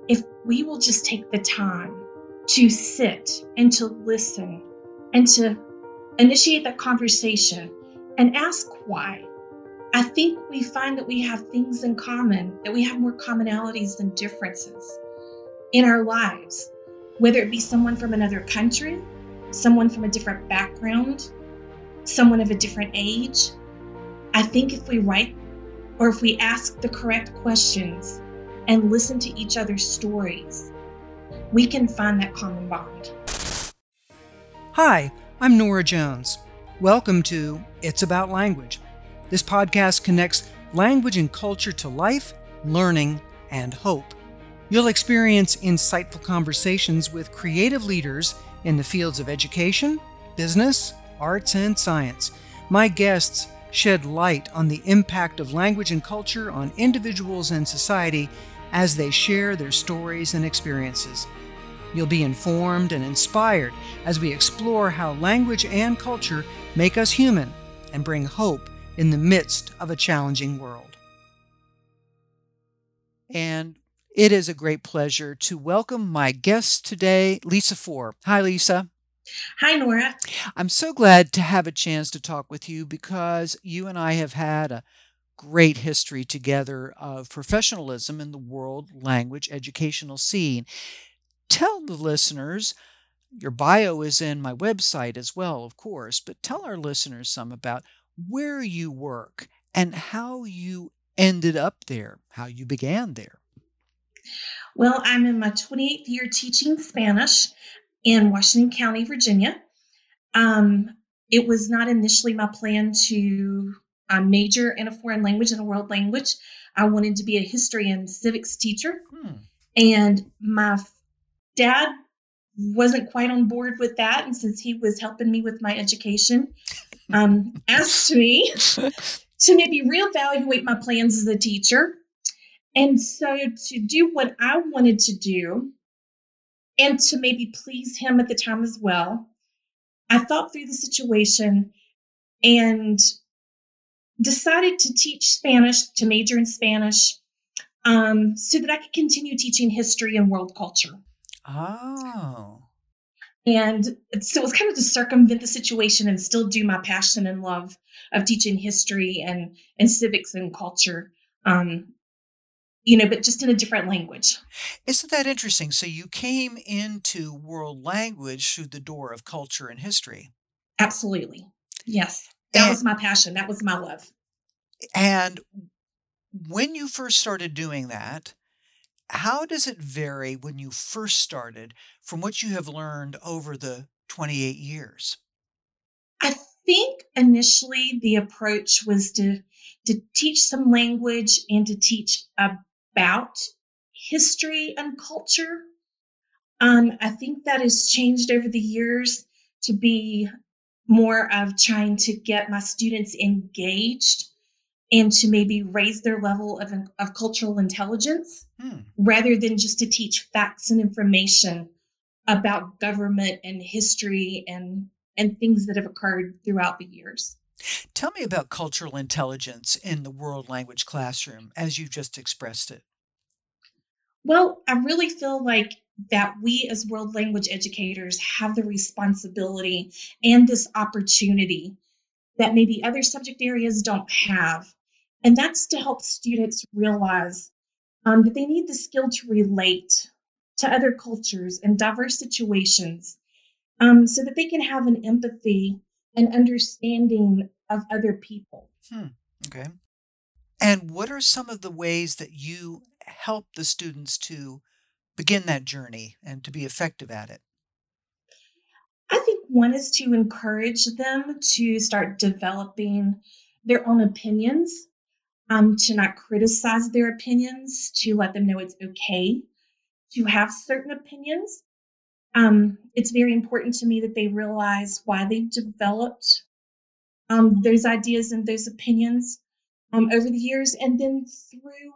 if we will just take the time to sit and to listen and to initiate that conversation and ask why, I think we find that we have things in common, that we have more commonalities than differences in our lives, whether it be someone from another country, someone from a different background, someone of a different age. I think if we write or if we ask the correct questions and listen to each other's stories, we can find that common bond. Hi, I'm Nora Jones. Welcome to It's About Language. This podcast connects language and culture to life, learning, and hope. You'll experience insightful conversations with creative leaders in the fields of education, business, arts, and science. My guests shed light on the impact of language and culture on individuals and society as they share their stories and experiences. You'll be informed and inspired as we explore how language and culture make us human and bring hope in the midst of a challenging world. And it is a great pleasure to welcome my guest today, Lisa Four. Hi, Lisa. Hi, Nora. I'm so glad to have a chance to talk with you because you and I have had a great history together of professionalism in the world language educational scene. Tell the listeners, your bio is in my website as well, of course, but tell our listeners some about where you work and how you ended up there, how you began there. Well, I'm in my 28th year teaching Spanish in Washington County, Virginia. It was not initially my plan to major in a foreign language and a world language. I wanted to be a history and civics teacher. And my dad wasn't quite on board with that. And since he was helping me with my education, asked me to maybe reevaluate my plans as a teacher. And so to do what I wanted to do and to maybe please him at the time as well, I thought through the situation and decided to teach Spanish, to major in Spanish, so that I could continue teaching history and world culture. Oh. And so it was kind of to circumvent the situation and still do my passion and love of teaching history and civics and culture, but just in a different language. Isn't that interesting? So you came into world language through the door of culture and history. Absolutely. Yes. That was my passion. That was my love. And when you first started doing that, how does it vary when you first started from what you have learned over the 28 years? I think initially the approach was to teach some language and to teach about history and culture. I think that has changed over the years to be more of trying to get my students engaged and to maybe raise their level of cultural intelligence rather than just to teach facts and information about government and history and things that have occurred throughout the years. Tell me about cultural intelligence in the world language classroom as you just expressed it. Well, I really feel like that we as world language educators have the responsibility and this opportunity that maybe other subject areas don't have. And that's to help students realize that they need the skill to relate to other cultures and diverse situations so that they can have an empathy and understanding of other people. Okay. And what are some of the ways that you help the students to begin that journey and to be effective at it? I think one is to encourage them to start developing their own opinions, to not criticize their opinions, to let them know it's okay to have certain opinions. It's very important to me that they realize why they've developed those ideas and those opinions over the years, and then through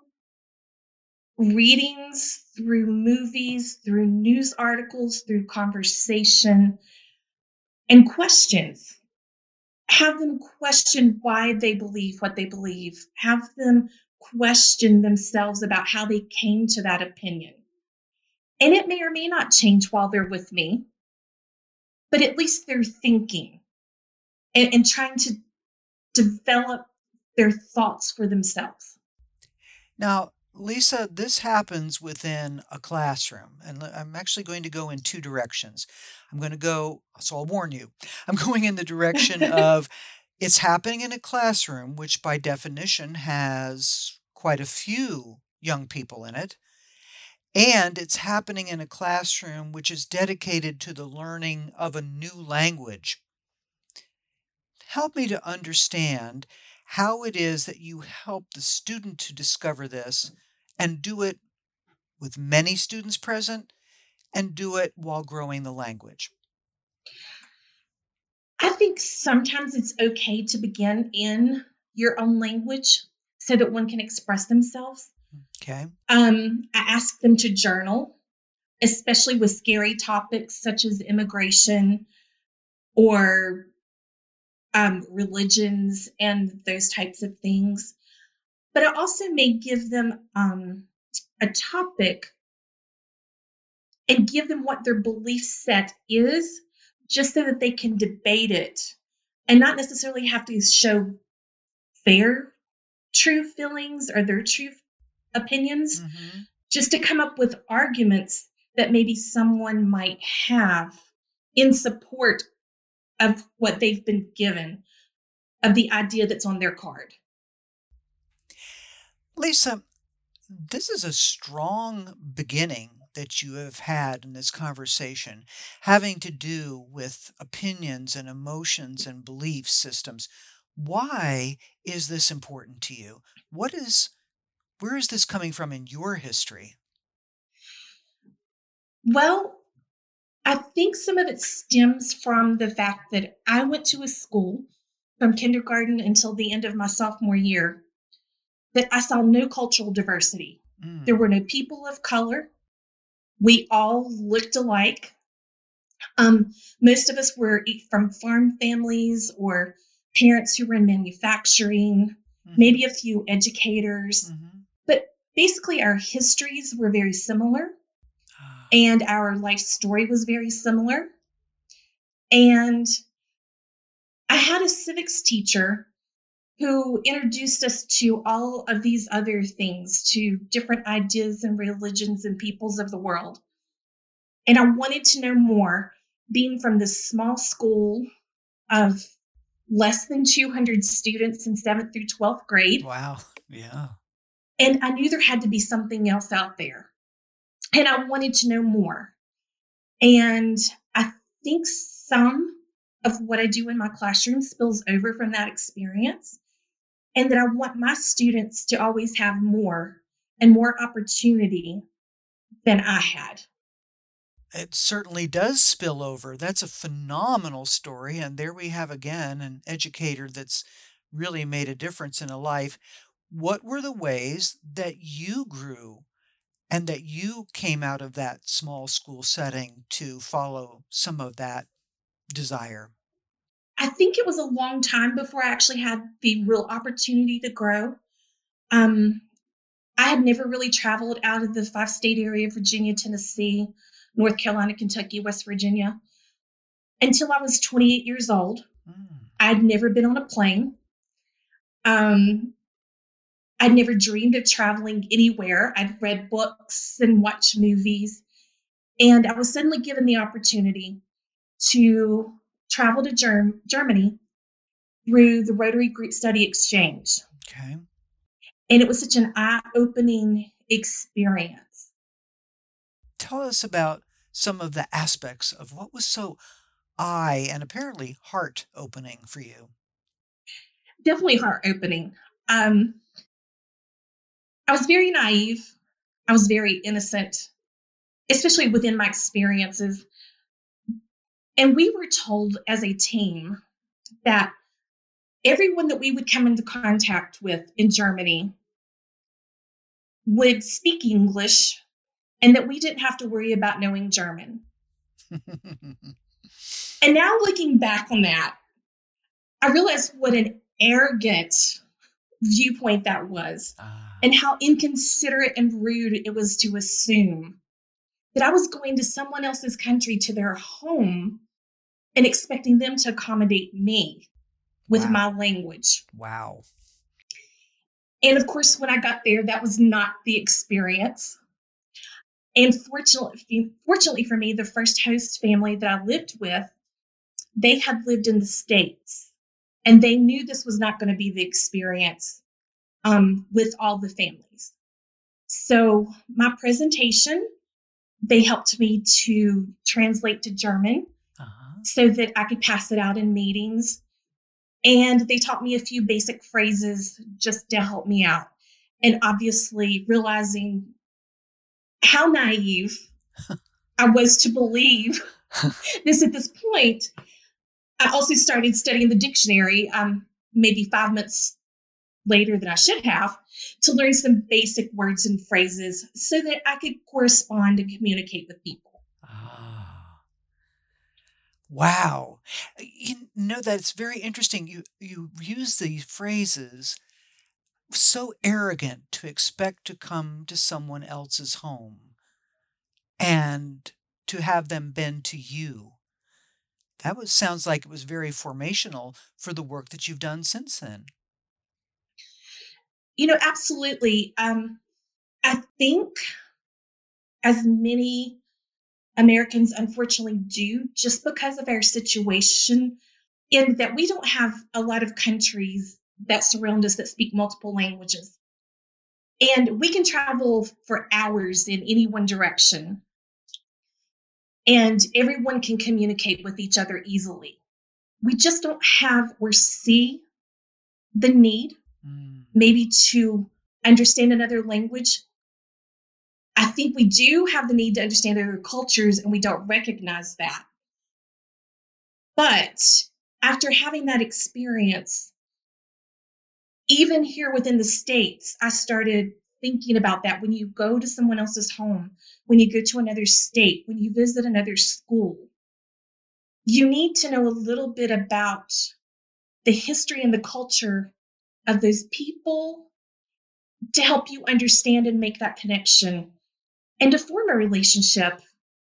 readings, through movies, through news articles, through conversation and questions. Have them question why they believe what they believe. Have them question themselves about how they came to that opinion. And it may or may not change while they're with me, but at least they're thinking and trying to develop their thoughts for themselves. Now, Lisa, this happens within a classroom, and I'm actually going to go in two directions. I'm going to go, so I'll warn you, I'm going in the direction of it's happening in a classroom, which by definition has quite a few young people in it. And it's happening in a classroom which is dedicated to the learning of a new language. Help me to understand how it is that you help the student to discover this and do it with many students present and do it while growing the language. I think sometimes it's okay to begin in your own language so that one can express themselves. Okay. I ask them to journal, especially with scary topics such as immigration or religions and those types of things. But I also may give them a topic and give them what their belief set is, just so that they can debate it and not necessarily have to show their true feelings or their true opinions, Mm-hmm. just to come up with arguments that maybe someone might have in support of what they've been given, of the idea that's on their card. Lisa, this is a strong beginning that you have had in this conversation, having to do with opinions and emotions and belief systems. Why is this important to you? Where is this coming from in your history? Well, I think some of it stems from the fact that I went to a school from kindergarten until the end of my sophomore year that I saw no cultural diversity. There Mm, were no people of color. We all looked alike. Most of us were from farm families or parents who were in manufacturing, mhm, maybe a few educators, mhm. but basically our histories were very similar Ah, and our life story was very similar. And I had a civics teacher who introduced us to all of these other things, to different ideas and religions and peoples of the world. And I wanted to know more, being from this small school of less than 200 students in 7th through 12th grade. wow. Yeah. And I knew there had to be something else out there. And I wanted to know more. And I think some of what I do in my classroom spills over from that experience. And that I want my students to always have more and more opportunity than I had. It certainly does spill over. That's a phenomenal story. And there we have again an educator that's really made a difference in a life. What were the ways that you grew and that you came out of that small school setting to follow some of that desire? I think it was a long time before I actually had the real opportunity to grow. Um, I had never really traveled out of the 5 state area: Virginia, Tennessee, North Carolina, Kentucky, West Virginia, until I was 28 years old. Mm. I'd never been on a plane. Um, I'd never dreamed of traveling anywhere. I'd read books and watched movies. And I was suddenly given the opportunity to travel to Germany through the Rotary Group Study Exchange. Okay. And it was such an eye opening experience. Tell us about some of the aspects of what was so eye and apparently heart opening for you. Definitely heart opening. Um, I was very naive. I was very innocent, especially within my experiences. And we were told as a team that everyone that we would come into contact with in Germany would speak English and that we didn't have to worry about knowing German. And now looking back on that, I realized what an arrogant viewpoint that was Ah, and how inconsiderate and rude it was to assume that I was going to someone else's country, to their home, and expecting them to accommodate me with Wow. my language. Wow. And of course, when I got there, that was not the experience. And fortunately for me, the first host family that I lived with, they had lived in the States, and they knew this was not going to be the experience with all the families. So my presentation, they helped me to translate to German so that I could pass it out in meetings. And they taught me a few basic phrases just to help me out. And obviously, realizing how naive I was to believe this at this point, I also started studying the dictionary maybe 5 months later than I should have, to learn some basic words and phrases so that I could correspond and communicate with people. Ah. Wow. You know, that's very interesting. You use these phrases, so arrogant to expect to come to someone else's home and to have them bend to you. That was sounds like it was very formational for the work that you've done since then. Absolutely. I think, as many Americans unfortunately do, just because of our situation, in that we don't have a lot of countries that surround us that speak multiple languages. And we can travel for hours in any one direction, and everyone can communicate with each other easily. We just don't have or see the need, maybe, to understand another language. I think we do have the need to understand other cultures, and we don't recognize that. But after having that experience, even here within the States, I started thinking about that. When you go to someone else's home, when you go to another state, when you visit another school, you need to know a little bit about the history and the culture of those people to help you understand and make that connection and to form a relationship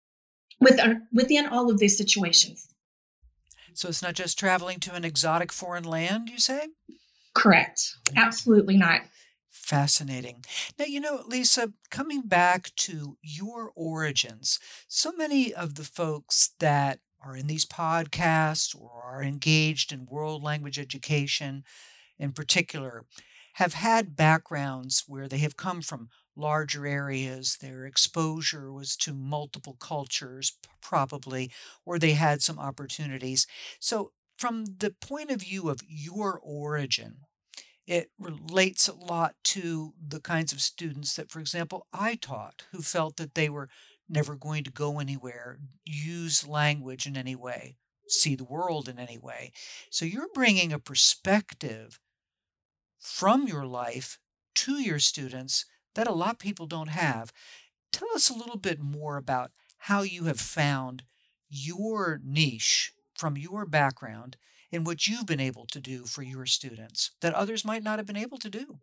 within all of these situations. So it's not just traveling to an exotic foreign land, you say? Correct. Absolutely not. Fascinating. Now, Lisa, coming back to your origins, so many of the folks that are in these podcasts or are engaged in world language education in particular have had backgrounds where they have come from larger areas. Their exposure was to multiple cultures, probably, or they had some opportunities. So, from the point of view of your origin, it relates a lot to the kinds of students that, for example, I taught who felt that they were never going to go anywhere, use language in any way, see the world in any way. So you're bringing a perspective from your life to your students that a lot of people don't have. Tell us a little bit more about how you have found your niche from your background in what you've been able to do for your students that others might not have been able to do.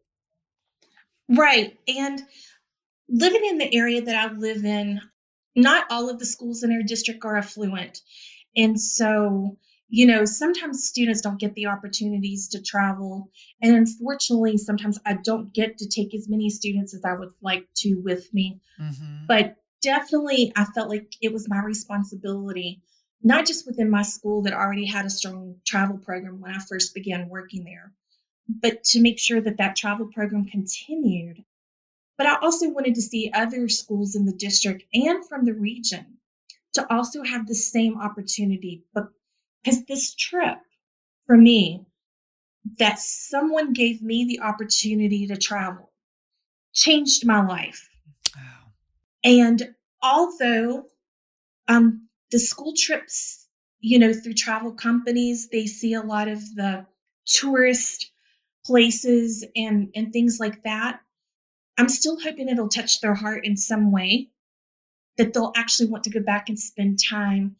Right. And living in the area that I live in, not all of the schools in our district are affluent. And so, sometimes students don't get the opportunities to travel. And unfortunately, sometimes I don't get to take as many students as I would like to with me. Mm-hmm. But definitely, I felt like it was my responsibility, not just within my school that already had a strong travel program when I first began working there, but to make sure that that travel program continued. But I also wanted to see other schools in the district and from the region to also have the same opportunity. But because this trip, for me, that someone gave me the opportunity to travel, changed my life. Wow. And although the school trips, through travel companies, they see a lot of the tourist places and things like that. I'm still hoping it'll touch their heart in some way, that they'll actually want to go back and spend time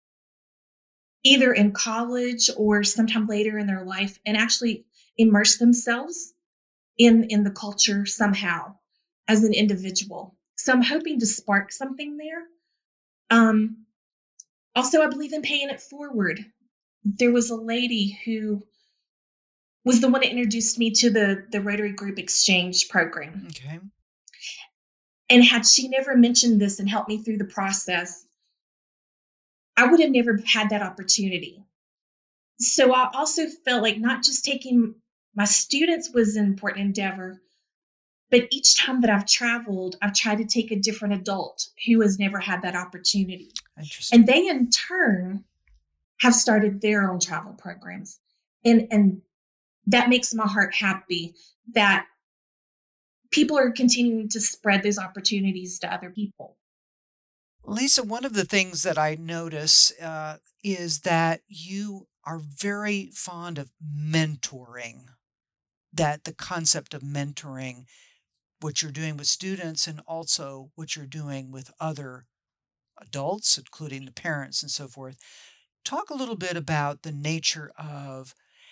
either in college or sometime later in their life and actually immerse themselves in the culture somehow as an individual. So I'm hoping to spark something there. Um, Also, I believe in paying it forward. There was a lady who was the one that introduced me to the Rotary Group Exchange program. Okay. And had she never mentioned this and helped me through the process, I would have never had that opportunity. So I also felt like not just taking my students was an important endeavor, but each time that I've traveled, I've tried to take a different adult who has never had that opportunity. Interesting. And they in turn have started their own travel programs. And that makes my heart happy that people are continuing to spread those opportunities to other people. Lisa, one of the things that I notice is that you are very fond of mentoring, that the concept of mentoring, what you're doing with students and also what you're doing with other adults, including the parents and so forth. Talk a little bit about the nature of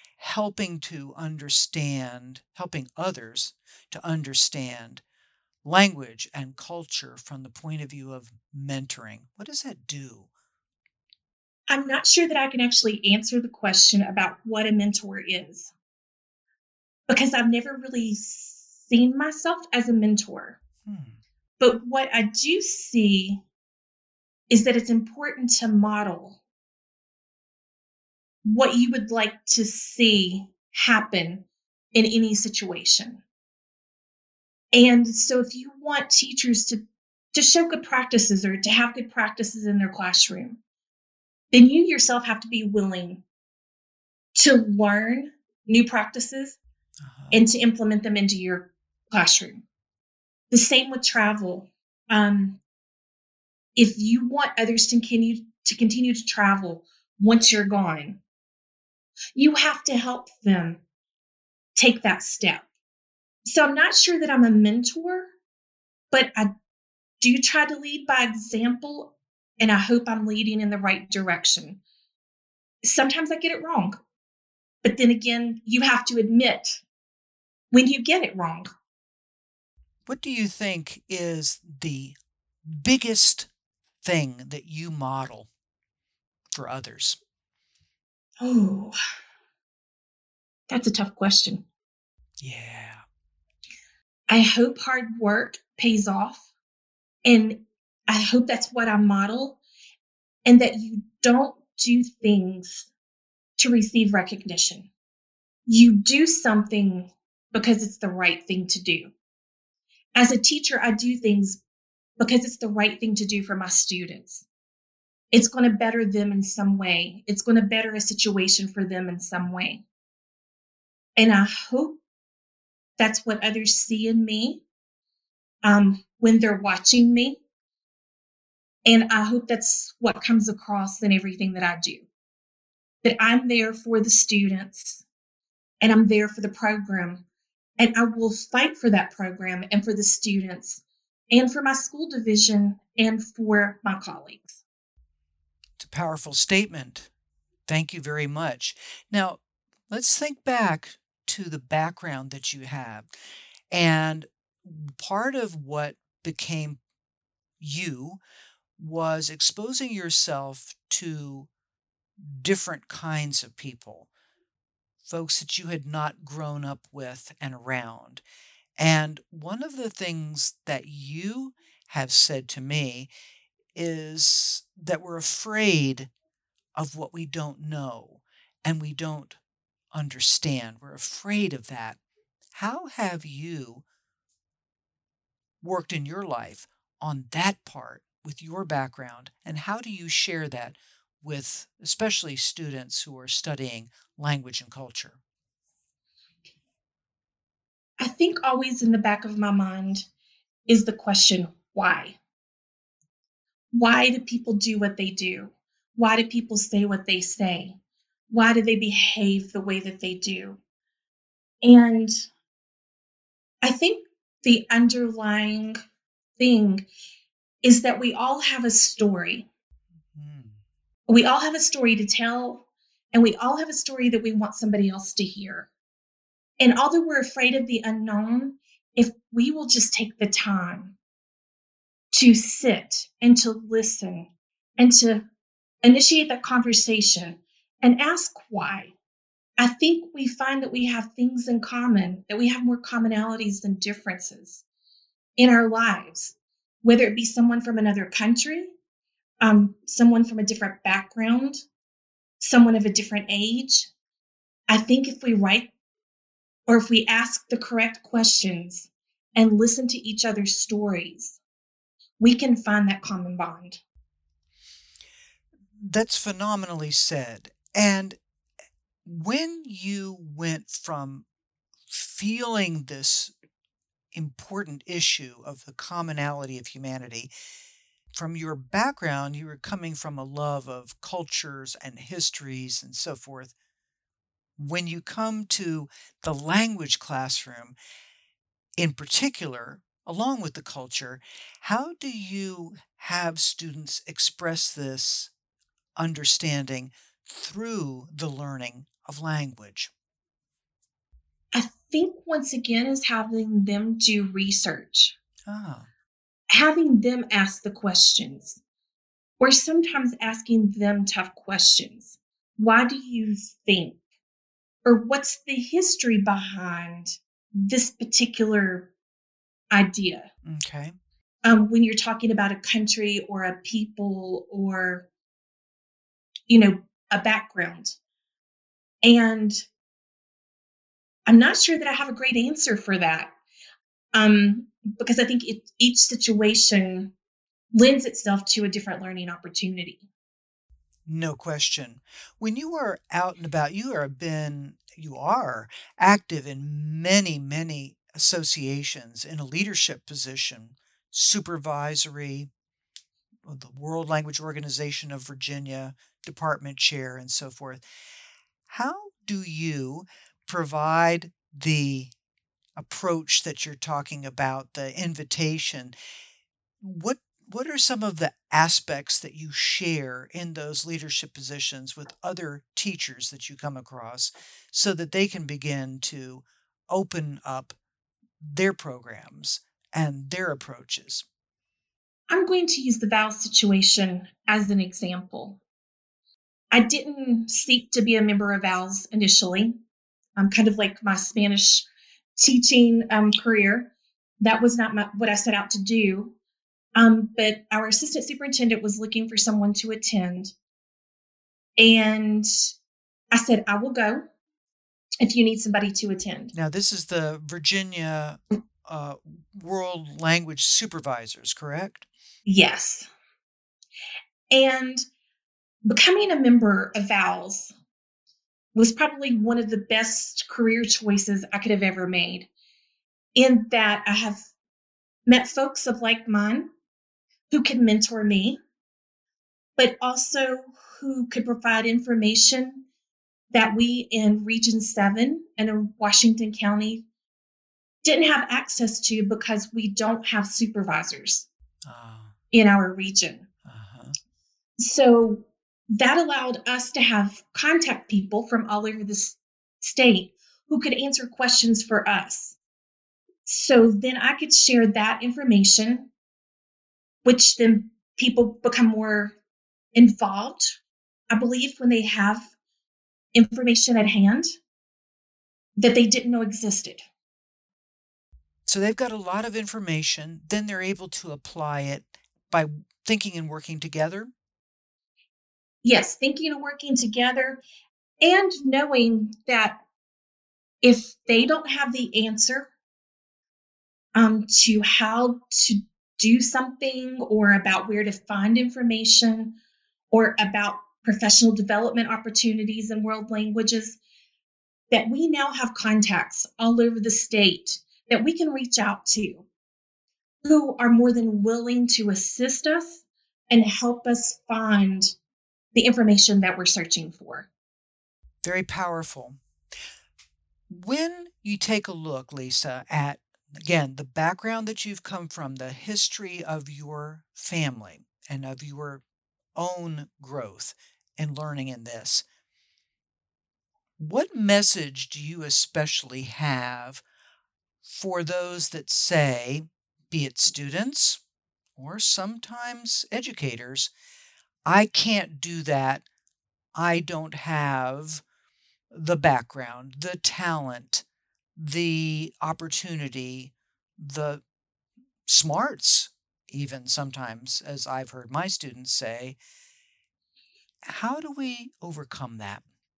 helping others to understand language and culture from the point of view of mentoring. What does that do? I'm not sure that I can actually answer the question about what a mentor is because I've never really seen myself as a mentor. Hmm. But what I do see is that it's important to model what you would like to see happen in any situation. And so if you want teachers to show good practices or to have good practices in their classroom, then you yourself have to be willing to learn new practices Uh-huh. and to implement them into your classroom. The same with travel. Um, if you want others to continue to travel once you're gone, you have to help them take that step. So I'm not sure that I'm a mentor, but I do try to lead by example, and I hope I'm leading in the right direction. Sometimes I get it wrong, but then again, you have to admit when you get it wrong. What do you think is the biggest thing that you model for others? Oh, that's a tough question. Yeah. I hope hard work pays off, and I hope that's what I model, and that you don't do things to receive recognition. You do something because it's the right thing to do. As a teacher, I do things because it's the right thing to do for my students. It's going to better them in some way. It's going to better a situation for them in some way. And I hope that's what others see in me when they're watching me. And I hope that's what comes across in everything that I do. That I'm there for the students and I'm there for the program. And I will fight for that program and for the students and for my school division and for my colleagues. It's a powerful statement. Thank you very much. Now, let's think back to the background that you have. And part of what became you was exposing yourself to different kinds of people, folks that you had not grown up with and around. And one of the things that you have said to me is that we're afraid of what we don't know and we don't understand. We're afraid of that. How have you worked in your life on that part with your background? And how do you share that with especially students who are studying language and culture? I think always in the back of my mind is the question, why? Why do people do what they do? Why do people say what they say? Why do they behave the way that they do? And I think the underlying thing is that we all have a story. Mm. We all have a story to tell, and we all have a story that we want somebody else to hear. And although we're afraid of the unknown, if we will just take the time to sit and to listen and to initiate that conversation and ask why. I think we find that we have things in common, that we have more commonalities than differences in our lives, whether it be someone from another country, someone from a different background, someone of a different age. I think if we write or if we ask the correct questions and listen to each other's stories, we can find that common bond. That's phenomenally said. And when you went from feeling this important issue of the commonality of humanity, from your background, you were coming from a love of cultures and histories and so forth. When you come to the language classroom in particular, along with the culture, how do you have students express this understanding through the learning of language? I think once again is having them do research, Ah, having them ask the questions, or sometimes asking them tough questions. Why do you think? Or what's the history behind this particular idea? okay. When you're talking about a country or a people or, you know, a background. And I'm not sure that I have a great answer for that, because I think each situation lends itself to a different learning opportunity. No question. When you are out and about, you are active in many, many associations in a leadership position, supervisory, the World Language Organization of Virginia, department chair, and so forth. How do you provide the approach that you're talking about, the invitation? What what are some of the aspects that you share in those leadership positions with other teachers that you come across so that they can begin to open up their programs and their approaches? I'm going to use the vow situation as an example. I didn't seek to be a member of VALS initially. Kind of like my Spanish teaching career. That was not what I set out to do. But our assistant superintendent was looking for someone to attend. And I said, I will go if you need somebody to attend. Now, this is the Virginia uh, World Language Supervisors, correct? Yes. And becoming a member of VALS was probably one of the best career choices I could have ever made, in that I have met folks of like mind who could mentor me, but also who could provide information that we in Region 7 and in Washington County didn't have access to because we don't have supervisors Ah, in our region. uh-huh. So that allowed us to have contact people from all over the state who could answer questions for us. So then I could share that information, which then people become more involved, I believe, when they have information at hand that they didn't know existed. So they've got a lot of information, then they're able to apply it by thinking and working together. Yes, thinking and working together and knowing that if they don't have the answer to how to do something or about where to find information or about professional development opportunities in world languages, that we now have contacts all over the state that we can reach out to who are more than willing to assist us and help us find the information that we're searching for. Very powerful. When you take a look, Lisa, at again the background that you've come from, the history of your family and of your own growth and learning in this, what message do you especially have for those that say, be it students or sometimes educators, I can't do that. I don't have the background, the talent, the opportunity, the smarts, even sometimes, as I've heard my students say. How do we overcome that?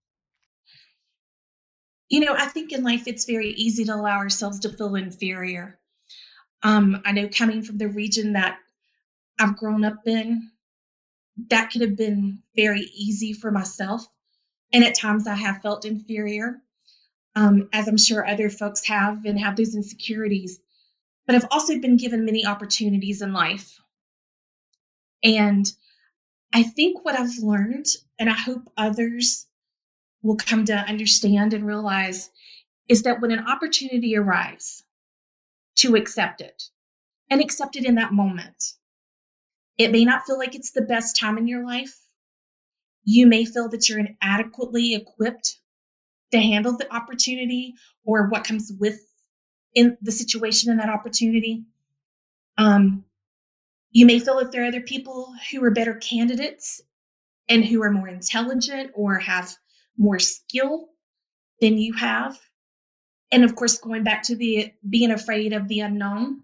I think in life it's very easy to allow ourselves to feel inferior. I know coming from the region that I've grown up in, that could have been very easy for myself. And at times I have felt inferior, as I'm sure other folks have and have those insecurities. But I've also been given many opportunities in life. And I think what I've learned, and I hope others will come to understand and realize, is that when an opportunity arrives, to accept it and accept it in that moment. It may not feel like it's the best time in your life. You may feel that you're inadequately equipped to handle the opportunity or what comes with in the situation in that opportunity. Um, you may feel that there are other people who are better candidates and who are more intelligent or have more skill than you have. And of course, going back to the being afraid of the unknown,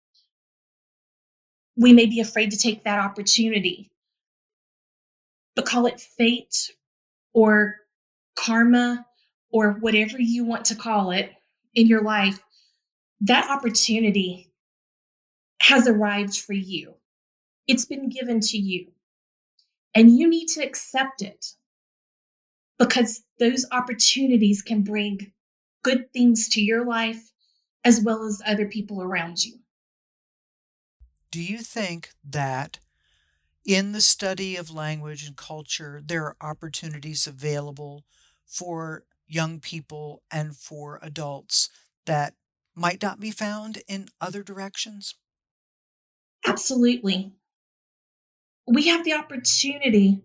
we may be afraid to take that opportunity, but call it fate or karma or whatever you want to call it in your life. That opportunity has arrived for you. It's been given to you, and you need to accept it because those opportunities can bring good things to your life as well as other people around you. Do you think that in the study of language and culture, there are opportunities available for young people and for adults that might not be found in other directions? Absolutely. We have the opportunity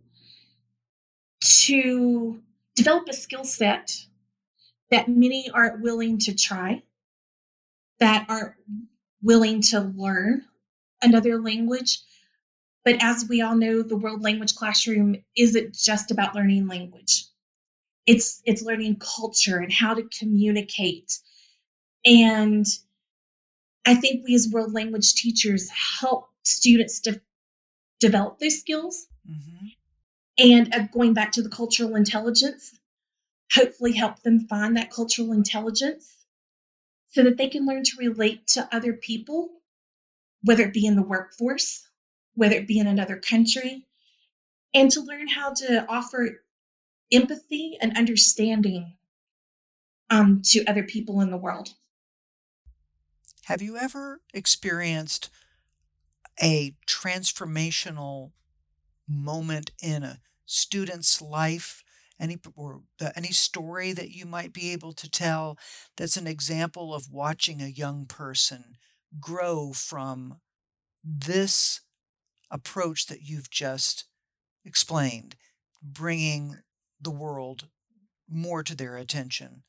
to develop a skill set that many aren't willing to try, that aren't willing to learn another language. But as we all know, the World Language Classroom isn't just about learning language. It's learning culture and how to communicate. And I think we as world language teachers help students develop those skills. Mm-hmm. And going back to the cultural intelligence, hopefully help them find that cultural intelligence so that they can learn to relate to other people, whether it be in the workforce, whether it be in another country, and to learn how to offer empathy and understanding to other people in the world. Have you ever experienced a transformational moment in a student's life, any story that you might be able to tell that's an example of watching a young person grow from this approach that you've just explained, bringing the world more to their attention?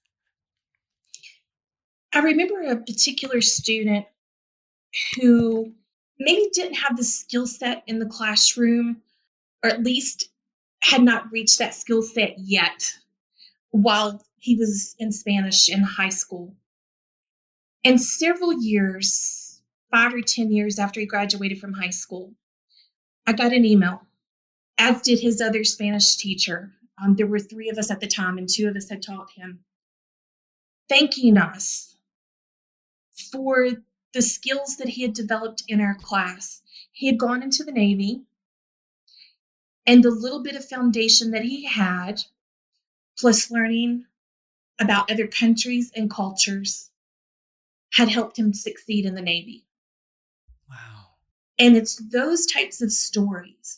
I remember a particular student who maybe didn't have the skill set in the classroom, or at least had not reached that skill set yet while he was in Spanish in high school. And several years, 5 or 10 years after he graduated from high school, I got an email, as did his other Spanish teacher. There were three of us at the time, and two of us had taught him, thanking us for the skills that he had developed in our class. He had gone into the Navy, and the little bit of foundation that he had, plus learning about other countries and cultures, had helped him succeed in the Navy. Wow. And it's those types of stories.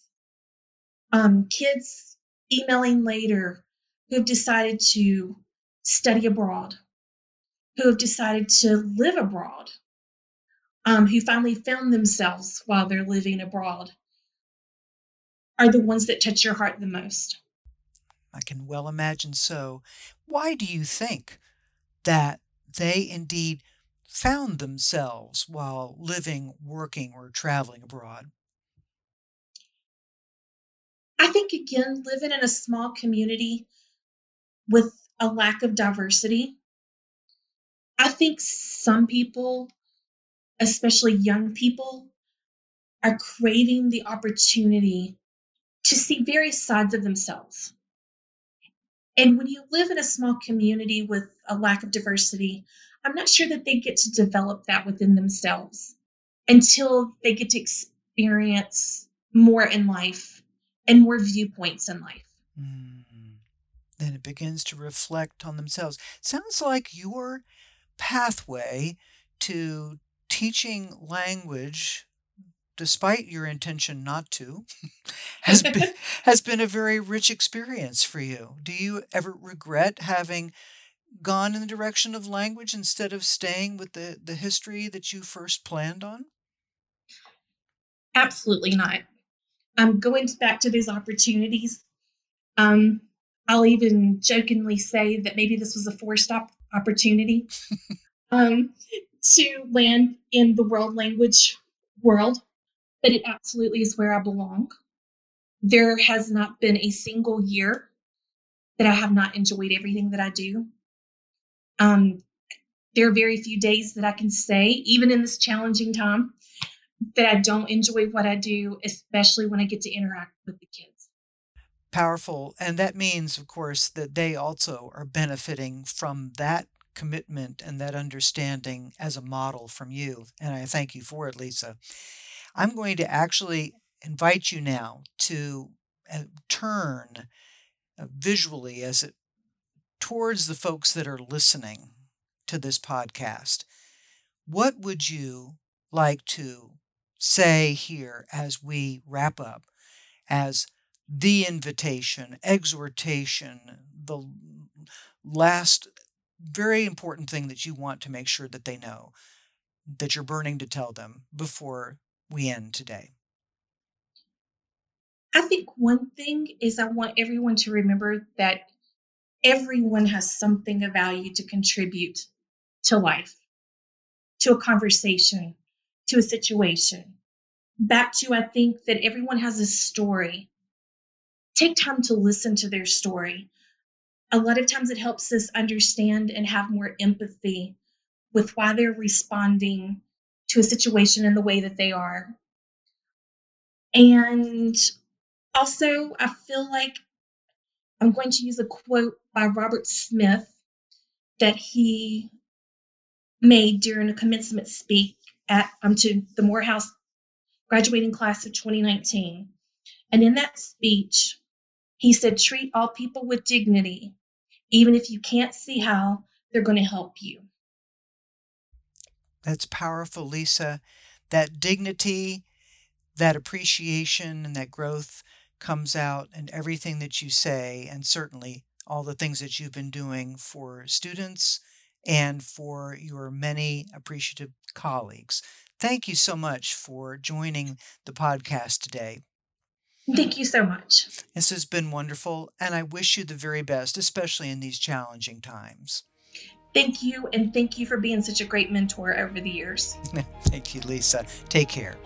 Kids emailing later who have decided to study abroad, who have decided to live abroad, who finally found themselves while they're living abroad, are the ones that touch your heart the most. I can well imagine so. Why do you think that they indeed found themselves while living, working, or traveling abroad? I think, again, living in a small community with a lack of diversity, I think some people, especially young people, are craving the opportunity to see various sides of themselves. And when you live in a small community with a lack of diversity, I'm not sure that they get to develop that within themselves until they get to experience more in life and more viewpoints in life. Then it begins to reflect on themselves. Sounds like your pathway to teaching language, despite your intention not to, has been a very rich experience for you. Do you ever regret having gone in the direction of language instead of staying with the history that you first planned on? Absolutely not. Going back to those opportunities, I'll even jokingly say that maybe this was a forced opportunity to land in the world language world, but it absolutely is where I belong. There has not been a single year that I have not enjoyed everything that I do. There are very few days that I can say, even in this challenging time, that I don't enjoy what I do, especially when I get to interact with the kids. Powerful. And that means, of course, that they also are benefiting from that commitment and that understanding as a model from you. And I thank you for it, Lisa. I'm going to actually invite you now to turn visually towards the folks that are listening to this podcast. What would you like to say here as we wrap up as the invitation, exhortation, the last very important thing that you want to make sure that they know, that you're burning to tell them before we end today? I think one thing is I want everyone to remember that everyone has something of value to contribute to life, to a conversation, to a situation. Back to, I think that everyone has a story. Take time to listen to their story. A lot of times it helps us understand and have more empathy with why they're responding to a situation in the way that they are. And also, I feel like I'm going to use a quote by Robert Smith that he made during a commencement speech to the Morehouse graduating class of 2019. And in that speech, he said, treat all people with dignity, even if you can't see how they're going to help you. That's powerful, Lisa. That dignity, that appreciation, and that growth comes out in everything that you say, and certainly all the things that you've been doing for students and for your many appreciative colleagues. Thank you so much for joining the podcast today. Thank you so much. This has been wonderful, and I wish you the very best, especially in these challenging times. Thank you, and thank you for being such a great mentor over the years. Thank you, Lisa. Take care.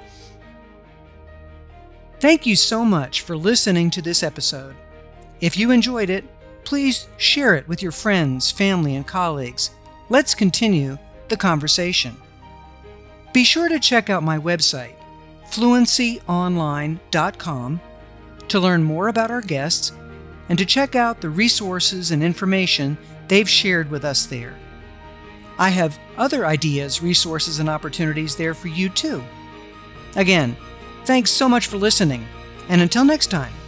Thank you so much for listening to this episode. If you enjoyed it, please share it with your friends, family, and colleagues. Let's continue the conversation. Be sure to check out my website, fluencyonline.com, to learn more about our guests and to check out the resources and information they've shared with us there. I have other ideas, resources, and opportunities there for you too. Again, thanks so much for listening, and until next time,